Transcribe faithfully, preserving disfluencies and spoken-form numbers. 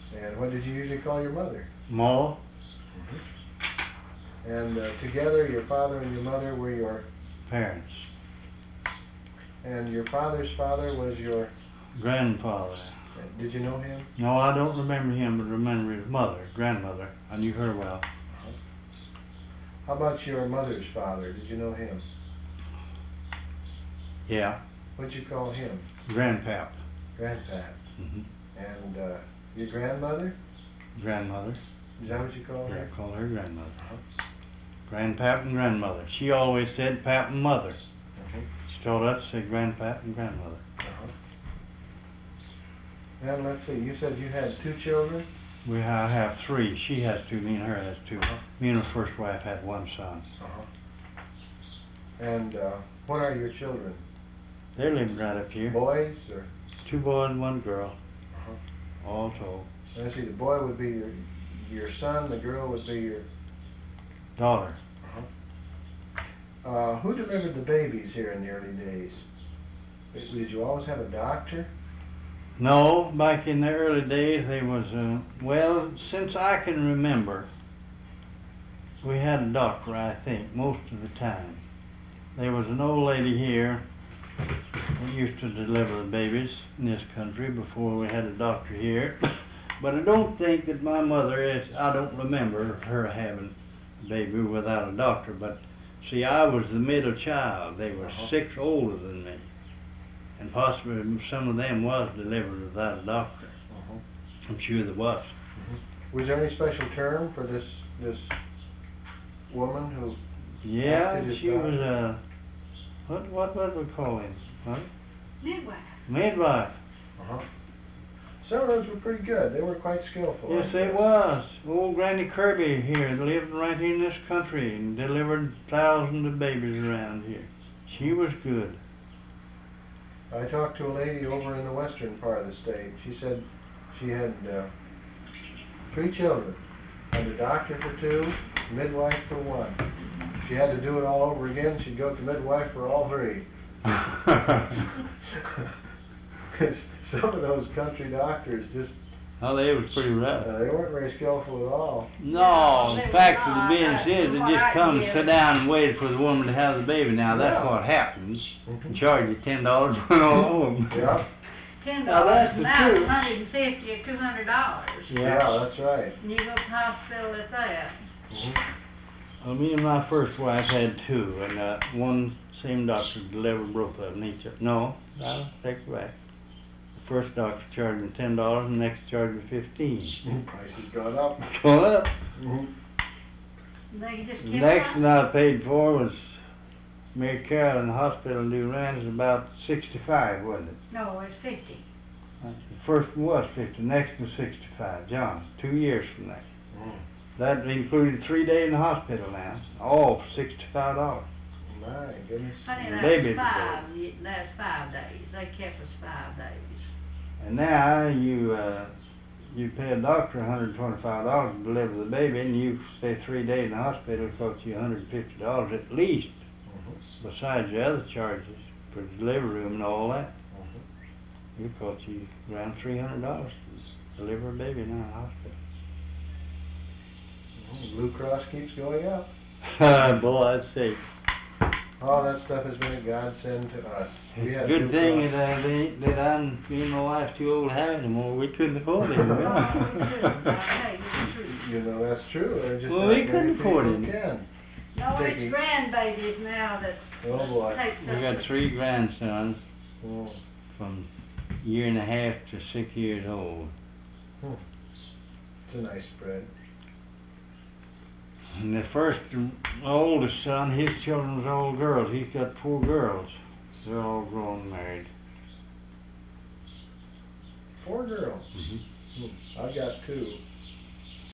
And what did you usually call your mother? Ma. Mm-hmm. And uh, together, your father and your mother were your parents. And your father's father was your grandfather. Did you know him? No, I don't remember him, but remember his mother, grandmother. I knew her well. Uh-huh. How about your mother's father? Did you know him? Yeah. What'd you call him? Grandpap. Grandpap. Mm-hmm. And uh, your grandmother? Grandmother. Is that what you call yeah, her? I call her grandmother. Uh-huh. Grandpap and grandmother. She always said pap and mother. Uh-huh. She told us to say grandpap and grandmother. Uh-huh. And let's see, you said you had two children? We I have three. She has two, me and her has two. Uh-huh. Me and her first wife had one son. Uh-huh. And uh, what are your children? They're living right up here. Boys or? Two boys and one girl. Uh-huh. All told. Let's see, the boy would be your your son, the girl would be your daughter. Uh-huh. Uh, who delivered the babies here in the early days? Did you always have a doctor? No, back in the early days there was, uh, well, since I can remember, we had a doctor, I think, most of the time. There was an old lady here that used to deliver the babies in this country before we had a doctor here. But I don't think that my mother is, I don't remember her having a baby without a doctor. But see, I was the middle child. They were Uh-huh. six older than me. And possibly some of them was delivered without a doctor. Uh-huh. I'm sure there was. Mm-hmm. Was there any special term for this this woman who? Yeah, she was a, what what what do we call him? Huh? Midwife. Midwife. Uh-huh. Some of those were pretty good. They were quite skillful. Yes, they was. Old Granny Kirby here lived right here in this country and delivered thousands of babies around here. She was good. I talked to a lady over in the western part of the state. She said she had uh, three children, had a doctor for two, midwife for one. If she had to do it all over again, she'd go to midwife for all three. Some of those country doctors just... Oh, they was pretty rough. Uh, they weren't very skillful at all. No, They the were fact of not. the being That's is, they what just I come and hear. sit down and wait for the woman to have the baby. Now, that's Yeah. what happens. Mhm. And charge you ten dollars for an old home. Yeah, Ten Now, dollars that's the now, truth. one hundred and fifty or two hundred dollars. yeah, that's right. And you go to the hospital at that. Mhm. Well, me and my first wife had two, and uh, one same doctor delivered both of them each. No, I'll take it back. The first doctor charged me ten dollars, and the next charged me fifteen. Price has gone up. Going up. Mhm. They just The kept next on. one I paid for was Mary Carroll in the hospital in New Orleans, about sixty-five, wasn't it? No, it's fifty. The first one was fifty, the next was sixty-five. John, two years from that. Mm. That included three days in the hospital now, all for sixty-five dollars. My goodness. Honey, The that's baby five, y- that's five days. They kept us five days. And now you uh, you pay a doctor one hundred twenty-five dollars to deliver the baby, and you stay three days in the hospital, it costs you one hundred fifty dollars at least, Mhm. besides the other charges for the delivery room and all that. Mhm. It costs you around three hundred dollars to deliver a baby now in the Mhm. Blue Cross keeps going up. hospital. Boy, I'd say. All that stuff has been a godsend to us. We It's a had good Blue thing Cross. that, I, they, that I, me and my wife's too old to have it anymore. We couldn't afford it. Oh, we couldn't. I tell you the truth. You know, that's true. There just Well, not we many couldn't afford people it. can. No, Vicky. it's grandbabies now that Oh boy. takes We got up. three grandsons Mm. from year and a half to six years old. It's a nice spread. And the first, oldest son, his children was all girls. He's got four girls. They're all grown and married. Four girls. Mm-hmm. I've got two.